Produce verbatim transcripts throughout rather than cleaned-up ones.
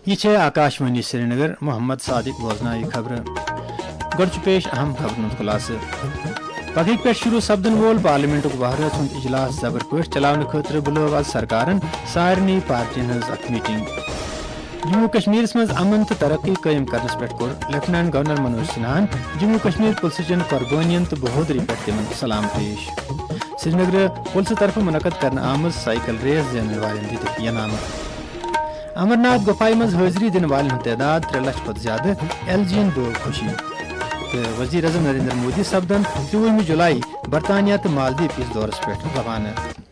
یہ آکاشوانی سری نگر محمد صادق بوزنائی خبر گۄڈٕ پیش اہم خبرن خلاصہ پگہ پہ شروع سپدن وول پارلیمنٹ وہرات ہند اجلاس زبر پہ چلانے خاطر بلو آز سرکارن سارنی پارٹین ہز اک میٹنگ جموں کشمیر مز امن تو ترقی قائم کرنس پہ کور lieutenant governor Manoj سنہان Jammu Kashmir police چن قربانین تو بہودری پہ تمن سلام پیش سری نگر پولیس طرف منعقد کرنے آمز سائیکل ریس زینن والن دت ینامہ امرناتھ گفائی مز حاضری دن والن تعداد ترے لچھ کھت زیادہ ایل جین دو خوشی تو وزیر اعظم نریندر مودی سپدن تروہم جولائی برطانیہ تو مالدیپ کس دورس پہ روانہ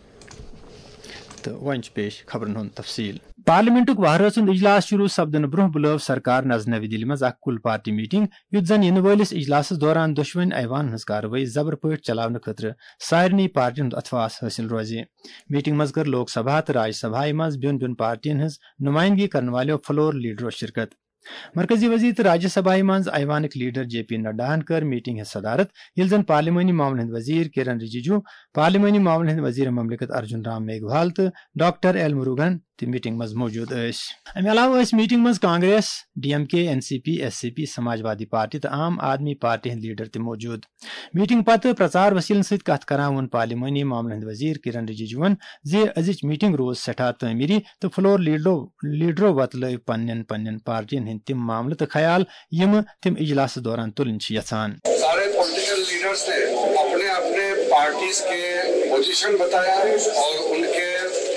تو ون پیش خبرن ہند تفصیل پارلیمنٹ وہرات ہند اجلاس شروع سپدن برہ بلو سرکار نز نوی دہلی مز اک کل پارٹی میٹنگ یت زن ین ولس اجلاس دوران دشوین ایوان ہز کاروٲیی زبر پہ چلانے خاطر سارنی پارٹین ہند اتفاق حاصل روزی میٹنگ مز کر لوک سبھا تو راجیہ سبھا مز بین بین پارٹین ہز نمائندگی کرنے والو فلور لیڈرو شرکت مرکزی وزیر تو راجیہ سبھا مز ایوانک لیڈر جے پی نڈاہن کر میٹنگ ہز صدارت یل زن پارلیمانی معاملن ہند وزیر کرن رجیجو پارلیمانی معاملن ہند وزیر مملکت ارجن رام میگھوال تو ڈاکٹر ایل مروگن تہ میٹنگ مز موجود اس امہ علاوہ اس میٹنگ مز Congress D M K N C P S C P Samajwadi party تو عام آدمی پارٹی ہند لیڈر تہ موجود میٹنگ پتہ پرچار وسیلن ست کت کران ون پارلیمانی معاملن ہند وزیر کرن رجیجون زی ازچ میٹنگ روز سٹھا تعمیری تو فلور لیڈرو لیڈرو وتلو پنن پنن پارٹین ہند تم معاملہ تو خیال یم تم اجلاس دوران تلن یژھان سارے پولیٹیکل لیڈرز نے اپنے اپنے پارٹیز کے پوزیشن بتایا اور ان کے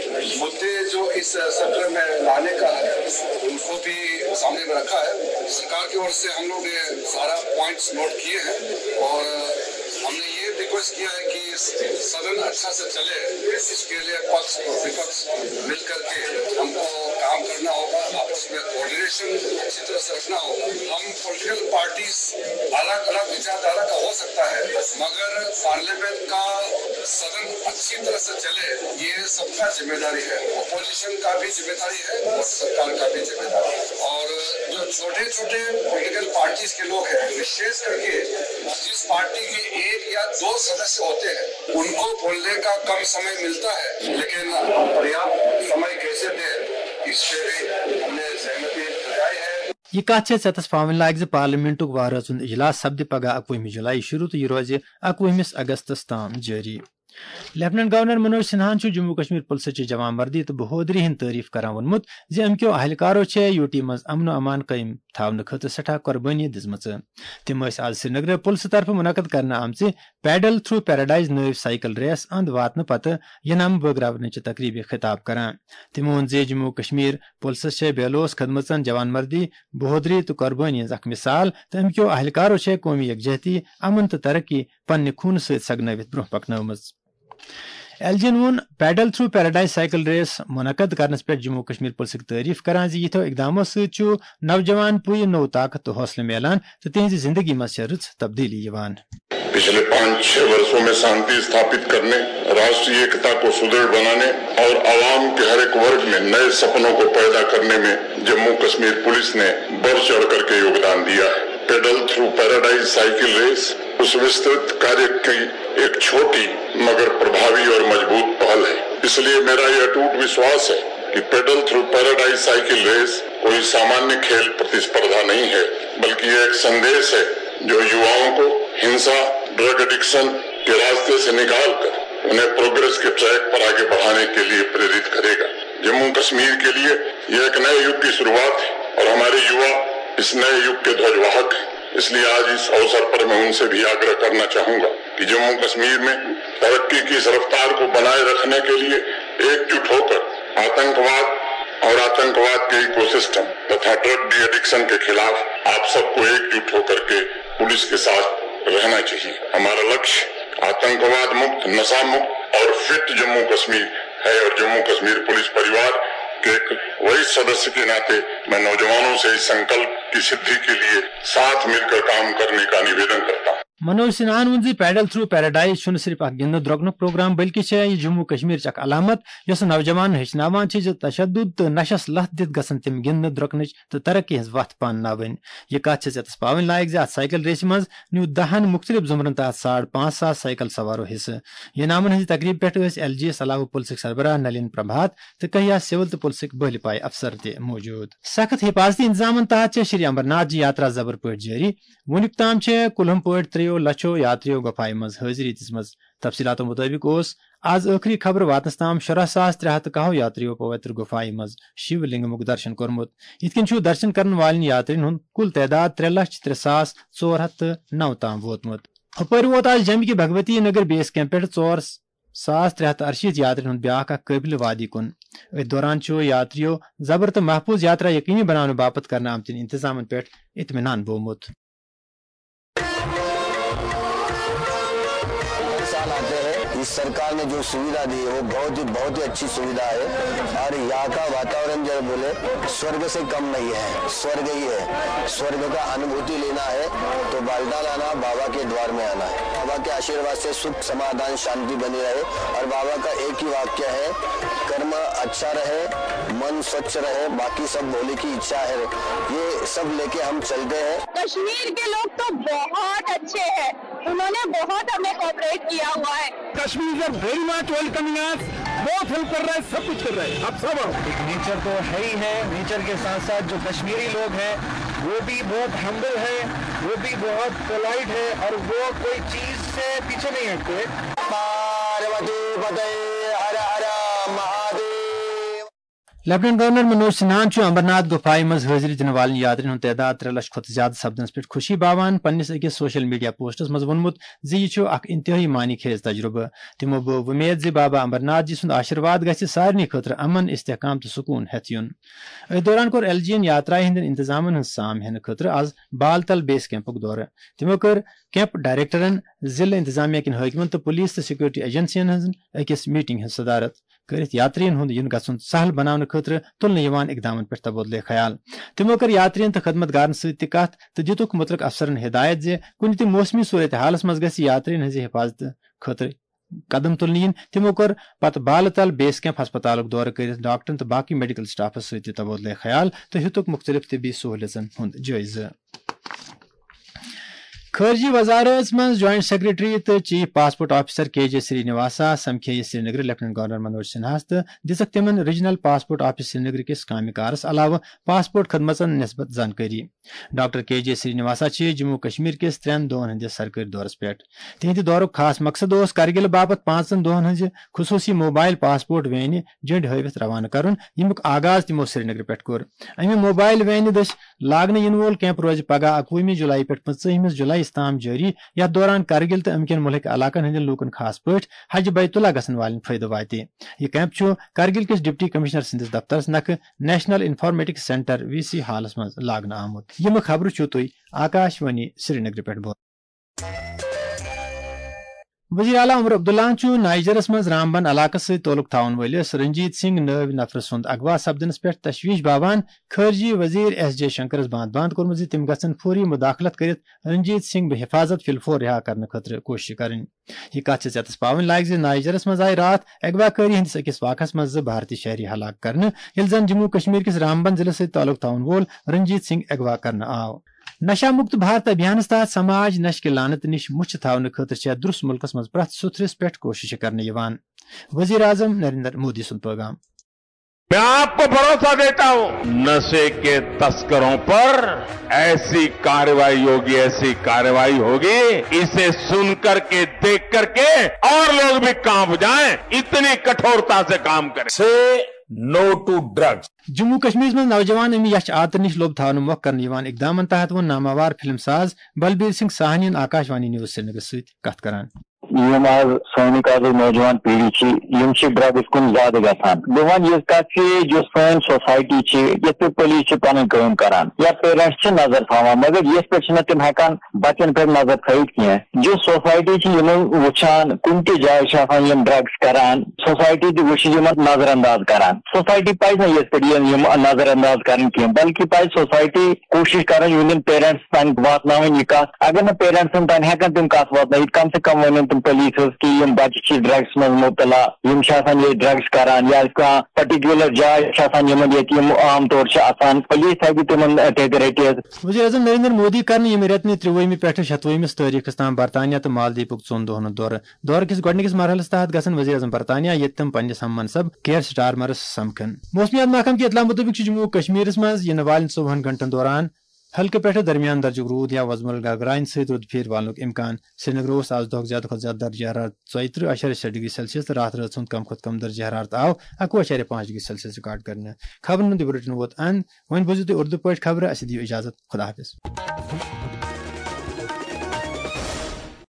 مدعے جو اس سطر میں لانے کا ہے ان کو بھی سامنے میں رکھا ہے. سرکار کی اور سے ہم لوگ نے سارا پوائنٹس نوٹ کیے ہیں اور ہم نے یہ ریکویسٹ کیا ہے کہ سدن اچھا سے چلے. اس کے لیے پکش اور وپکش مل کر کے ہم کو کام کرنا ہوگا. آپس میں کوآرڈینیشن اچھی طرح سے رکھنا ہوگا. ہم پولیٹیکل پارٹیز الگ الگ وچاردھارا کا ہو سکتا ہے مگر پارلیمنٹ کا سدن اچھی طرح سے چلے یہ سب کا ذمہ داری ہے. اپوزیشن کا بھی ذمہ داری ہے اور سرکار کا بھی ذمہ داری ہے. اور جو چھوٹے چھوٹے پولیٹیکل پارٹیز کے لوگ ہیں وشیش کر کے جس پارٹی کے ایک یا دو سدسیہ ہوتے ہیں ان کو بولنے کا کم سمے ملتا ہے لیکن پریاپت سمے کیسے دیں اس پہ بھی ہم نے سہمتی جتائی ہے. یہ کت ژتس پاون لاگ پارلیمنٹ وہرات ہند اجلاس سپدِ پگہ اکوہم جولائی شروع تو یہ روز اکوہمس اگستس تام جاری. Lieutenant governor Manoj سنہان Jammu Kashmir police چہ جوان مردی تو بہودری ہند تعریف کران وونمت زِ امکیو اہلکارو چھ یوٹی مز امن و امان قائم تھاونہ خاطر سٹھا قربانی دزمژ. تم آز سری نگر پولیس طرف منعقد کرنے آمژ پیڈل تھرو پیراڈائز نو سائیکل ریس اند واتنہ پتہ ینام بٲگراونٕچ تقریب خطاب کران. تمو ووٚن زِ جموں کشمیر پولیس چھ بے لوث خدمژن جوان مردی بہودری تو قربانی ہز اخ مثال تو امکیو اہلکارو چھ قومی یکجہتی امن تو ترقی پنہ خونہ ست سگنٲوِتھ برونٛہہ پکنٲومٕژ. ایل جین وون pedal through paradise cycle race منعقد کرنس پہ جموں کشمیر پولیس تعریف کران زِ یتھو اقدامو ست نوجوان پوی نو طاقت تو حوصلہ ملان تو تہذی زندگی مز رٕژ تبدیلی یوان. پچھلے پانچ چھ برسوں میں شانتی استھاپت کرنے راشٹری ایکتا کو سدھڑ بنانے اور عوام کے ہر ایک ورگ میں نئے سپنوں کو پیدا کرنے میں جموں کشمیر پولیس نے بڑھ چڑھ کر کے یوگدان دیا ہے. Pedal through paradise cycle race اس وسترت کاریہ کی ایک چھوٹی مگر پربھاوی اور مضبوط پہل ہے. اس لیے میرا یہ اٹوٹ وشواس ہے کہ pedal through paradise cycle race کوئی سامانیہ کھیل پرتسپردھا نہیں ہے بلکہ یہ ایک سندیش ہے جو یواؤں کو ہنسا ڈرگ ایڈکشن کے راستے سے نکال کر انہیں پروگریس کے ٹریک پر آگے بڑھانے کے لیے پریرت کرے گا. جموں کشمیر کے لیے یہ ایک نئے یگ کی شروعات ہے اور ہمارے یوا اس نئے یگ کے دھوج واہک ہیں. اس لیے آج اس اوسر پر میں ان سے بھی آگرہ کرنا چاہوں گا کہ جموں کشمیر میں ترقی کی اس رفتار کو بنائے رکھنے کے لیے ایک جٹ ہو کر آتنکواد اور آتنکواد کے ایکو سسٹم تتھا ڈرگ ڈی ایڈکشن کے خلاف آپ سب کو ایک جٹ ہو کر کے پولیس کے ساتھ رہنا چاہیے. ہمارا لکشیہ آتنکواد مکت نشہ مکت اور فٹ جموں کشمیر ہے اور جموں کشمیر پولیس پریوار کے ایک وہی سدسیہ کے ناطے میں نوجوانوں سے اس سنکلپ کی سدھی کے لیے ساتھ مل کر کام کرنے کا نویدن کرتا ہوں. मनोज सिन्हान वोन जी पैडल थ्रू पैराडाइज छुन सिर्फ अख गिंद द्रोगनुक प्रोग्राम बल्कि छे यह जम्मू कश्मीर अख अलामत यस नौजवान हेचनावान छे जो तशद्दुद तो नशस लत दित गसन तिम गिंद द्रोगनच तो तरक्की हज वथ पान नावन यह कत छे यतस पावन लायक जे अत साइकिल रेस मज न्यू दहन मुख्तलिफ जुमरन तहत साढ़ पांच सात साइकिल सवारों हिस्से यह नामन हज तकरीब पे एल जी एस अलावा पुलिस सरबराह नलिन प्रभात तो कहिया सिविल तो पुलिस बहल पाए अफसर ते मौजूद सख्त हिफाजती इंतजाम तहत श्री अमरनाथ जी यात्रा जबर पे जारी वुनिक ताम कुलम पे त्रियो लछो यात्रियों गुफाई मज हाजिरी दिसमज तफसीलात मुताबिक आज आखिरी खबर वातस ताम शरह सास त्रे हथ कहो यात्रियों पवित्र गुफाई मज शिवलिंगमुक दर्शन कोरमुत इतकन दर्शन करन वालन यात्रिन हुंद कुल तादाद त्रे लक्ष त्रे सास चोर हथ नौ ताम वोतमुत अपर वोत आज जम की भगवती नगर बेस कैंप पे चोर सास त्रे हथ अर्शीत यात्रिन हुंद ब्याह काबिल वादी कुन अ दौरान यात्रियों जबर तो महफूज यात्रा यकीनी बनाने बापत करना आमतिन इंतजाम पे इत्मीनान बोमुत। इस सरकार ने जो सुविधा दी है वो बहुत ही बहुत ही अच्छी सुविधा है और यहाँ का वातावरण जो बोले स्वर्ग से कम नहीं है, स्वर्ग ही है। स्वर्ग का अनुभूति लेना है तो बालटाल आना, बाबा के द्वार में आना है। बाबा के आशीर्वाद से सुख समाधान शांति बनी रहे और बाबा का एक ही वाक्य है, कर्म अच्छा रहे, मन स्वच्छ रहे, बाकी सब भोले की इच्छा है। ये सब लेके हम चलते हैं। कश्मीर के लोग तो बहुत अच्छे हैं, उन्होंने बहुत हमें कोऑपरेट किया हुआ है। Kashmir is very much welcoming us, बहुत हेल्प कर रहा है, सब कुछ कर रहा है। अब सब एक नेचर तो है ही है, नेचर के साथ साथ जो कश्मीरी लोग हैं वो भी बहुत हम्बल है, वो भी बहुत पोलाइट है और वो कोई चीज से पीछे नहीं हटते। पार्वती पते हर हर महादेव। लेफ्टिनेंट गवर्नर मनोज सिन्हान अमरनाथ गुफाई मज हाजिरी दिन वालन यात्रिन हुंद तादाद त्रे लक्ष खुद ज्यादा सपदनस पे खुशी बावान पन्निस अकिस सोशल मीडिया पोस्टस मज वोनमुत जी यह अख इंतहाई मानी खेज तजुर्बे। तिमो बो उम्मीद जी बाबा अमरनाथ जी सुंद आशीर्वाद गछि सारनी खतर अमन इस्तेहकाम तो सुकून हेत युन। अ दौरान कोर एलजीएन यात्रा हिंद इंतजामन हंद साम हेन खतर आज बालतल बेस कैंपुक दौर। तिमो कर कैंप डायरेक्टरन जिला इंतजामिया किन हाकिमन तो पुलिस तो सिक्योरिटी एजेंसियन हंद अकिस मीटिंग हंद सदारत करित यात्रियन हुंद युन गछुन सहल बनाने खतर तुलने यवान इकदामन पे तबदले ख्याल। तिमो कर यात्रियन तो खदमतगारन सत कत तो दितुक मुतलक अफसरन हिदायत जे कुन ते मौसमी सूरत हालस मज गछि यात्रियन हंज हिफाजत खतर कदम तुलने इन। तिमो कर पत बालतल बेस कैंप अस्पताल दौर कर डॉक्टरन तो बाकी मेडिकल स्टाफस सत तबदले ख्याल तो हितुक मुख्तलिफ तिबी सहूलतन हुंद जायजा। खर्जी वजारत मज जॉइंट सेक्रेटरी तो chief passport officer K J Srinivasa समखे श्रीनगर लेफ्टिनेंट गवर्नर मनोज सिन्हा तो दिसक तिमन रीजनल पासपोर्ट ऑफिस श्रीनगर किस कामी कारस अलावा पासपोर्ट खदमतन निस्बत जानकारी। डॉक्टर के जे श्रीनिवासा जम्मू कश्मीर किस त्रेन दोहन हंदिस सरकारी दौरस पे तिहद दौरुक खास मकसद कारगिल बाबत पांचन दोहन हंज खुसूसी मोबाइल पासपोर्ट वैन जंड हवित रवाना कर यमुक आगाज तिमो श्रीनगर पे कोर। अमे मोबाइल वैन दस लागने इन वोल कैंप रोज पगह अकवुमी जुलाई पे पंचमिस जुलाई ताम जारी। यथ दौरान कारगिल तो अमकन मुल्क इलाकन हंदन लूकन खास पे हज बैतुल्ला गसन वालन फायदे वाते। यह कैंप कारगिल किस डिप्टी कमिश्नर सिंदिस दफ्तर नख national informatics centre V C हालस मज लागन आमुत। यम खबर तुम आकाशवाणी श्रीनगर पे। वजीर आला उमर अब्दुल्ला नाइजरस मज रामबन इलाकस सत तोलुक थावन वलिस रंजीत सिंह नव नफर सुंद अगवा सपदनस पे तशवीश बावान खर्जी वजीर एस जे शंकरस बांध बांध कोर्मुत तिम गसन फौरी मुदाखलत करित रंजीत सिंह हिफाजत फिलफोर रिहा करने खतर कोशिश करें। यह कत यतस पावन लायक जे नाइजरस मज आय रात अगवाकारी हंदिस अकिस वाकस मज भारतीय शहरी हलाक करने यिल जन जम्मू कश्मीर किस रामबन जिले सत ताल्लुक थावन वोल रंजीत सिंह अगवा करने आव। नशा मुक्त भारत अभियान तहत समाज नश के लानत निश मुछ थावन खतर दुरुस्त मुल्कस मज प्रथ सुथरिस पे कोशिश करने वजीर आजम नरेंद्र मोदी सुन पैगाम। मैं आपको भरोसा देता हूं नशे के तस्करों पर ऐसी कार्रवाई होगी, ऐसी कार्रवाई होगी, इसे सुन करके देख करके और लोग भी कांप जाएं, इतनी कठोरता से काम करें। से no to drugs. Jammu Kashmir में नौजवान अमी यश आतर निश लोभ थावन मुख करने इकदाम तहत वो नामावार फिल्म साज बलबीर सिंह साहनी आकाशवाणी न्यूज श्रीनगर सत कत करान। یم آز سونی کا نوجوان پیڑھی ڈرگس کن زیادہ گھان بہ ون یہ کت کہ جو سن سوسائٹی یہ پولیس پن کام کران یا پیرنٹس نظر تھا مگر یس پہ تم ہیکان بچن پہ نظر تھوت کی جو سوسائٹی وچان کن تہ جائے ڈرگس کران سوسائٹی تہ وچ نظر انداز کران سوسائٹی پز نا یس پہ نظر انداز کریں کی بلکہ پز سوسائٹی کوشش کران یون پیرنٹس تین واتن یہ کت اگر نا پیرنٹسن تین ہیکان تم کت واتن کم سے کم ون تم پولیس کہ یم بچہ ڈرگس من مبتلا یم یہ ڈرگس کران یا کھانا پرٹیکولر جائے عام طور سے پولیس ہیکہ تم رٹت. وزیر اعظم نریندر مودی کر ریتنہ تروہمہ پہ شتوہمس تاریخس تام برطانیہ تو مالدیپک ژون دہن دورہ دورہ کس گۄڈنِکس مرحلس تحت گژھن وزیر اعظم برطانیہ ییٚتہِ تم پننس ہم منصب کیئر سٹارمرس سمکھن. موسمیات محکمہ کی اطلاع مطابق جموں کشمیر مز ین والن ژوہن گھنٹن دوران ہلکہ پہ درمیان درجہ رود یا وزمل گگرائن ست رود پھیر والن امکان. سری نگر آز دہ زیادہ کھت زیادہ درجہ حرارت ژۄیترہ اشاریہ شیٚے ڈگری سیلسیس تو رات رات کم کھت کم درجہ حرارت آو اکوہ اشاریہ پانچ ڈگری سیلسیس ریکارڈ کرنے. خبرن ہند بلٹن ووت ان وۄنۍ بوزِو تُہۍ اردو پٲٹھۍ خبرٕ. اسہِ دِیِو اجازت. خدا حافظ.